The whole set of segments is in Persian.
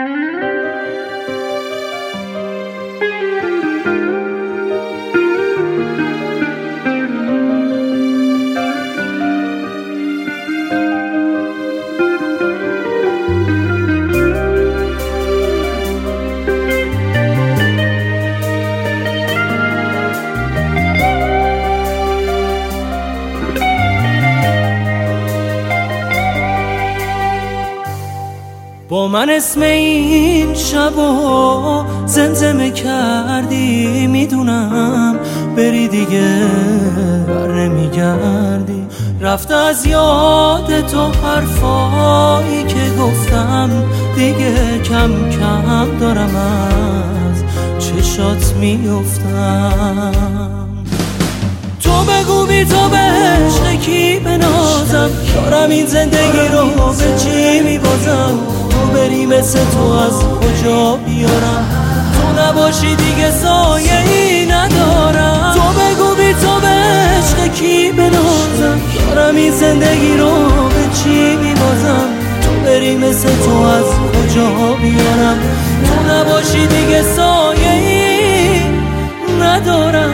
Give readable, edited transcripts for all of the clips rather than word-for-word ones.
با من اسم این شبو زمزمه کردی، میدونم بری دیگه بر نمیگردی. رفته از یاد تو حرفایی که گفتم، دیگه کم کم دارم از چشات میفتم. تو بگو بی تو به عشق کی بنازم، دارم این زندگی رو به چی میبازم. تو بری مثل تو از کجا بیارم، تو نباشی دیگه سایه ای ندارم. تو بگو بی تو به عشق کی بنازم، دارم این زندگی رو به چی میبازم. تو بری مثل تو از کجا بیارم، تو نباشی دیگه سایه ای ندارم.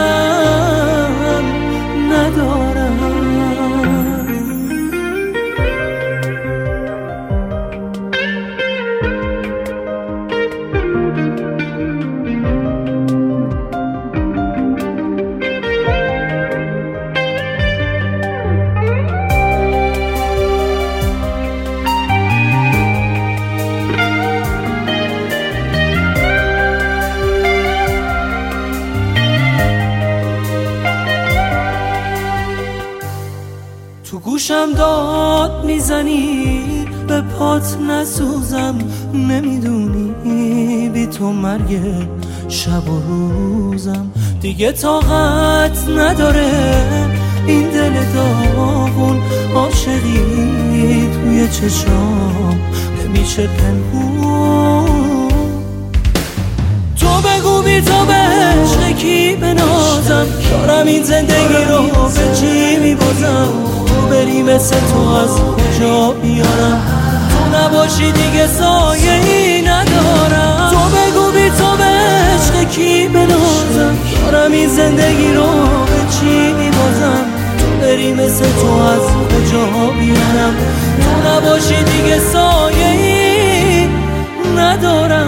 تو گوشم داد میزنی به پات نسوزم، نمیدونی بی تو مرگ شب و روزم. دیگه طاقت نداره این دل داغون، عاشقی توی چشام نمیشه پنهون. تو بگو بی تو به عشق کی بنازم، دارم این زندگی رو به چی میبازم. تو بری مثل تو از کجا بیارم، تو نباشی دیگه سایه ای ندارم. تو بگو بی تو به عشق کی بنازم، دارم این زندگی رو به چی میبازم. تو بری مثل تو از کجا بیارم، تو نباشی دیگه سایه ای ندارم.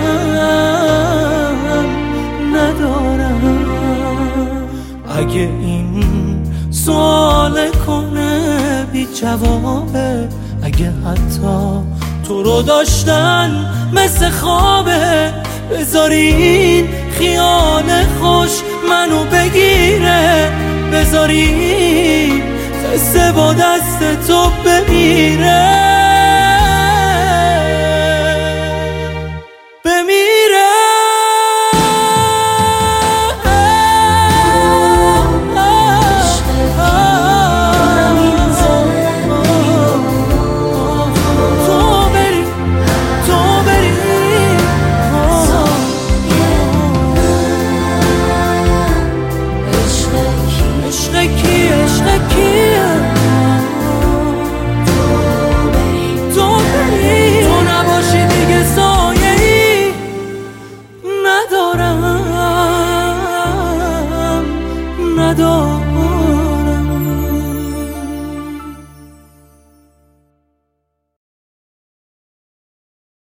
اگه این سوال کنه بی جوابه، اگه حتی تو رو داشتن مثل خوابه، بذارین خیال خوش منو بگیره، بذارین قصه با دست تو بمیره.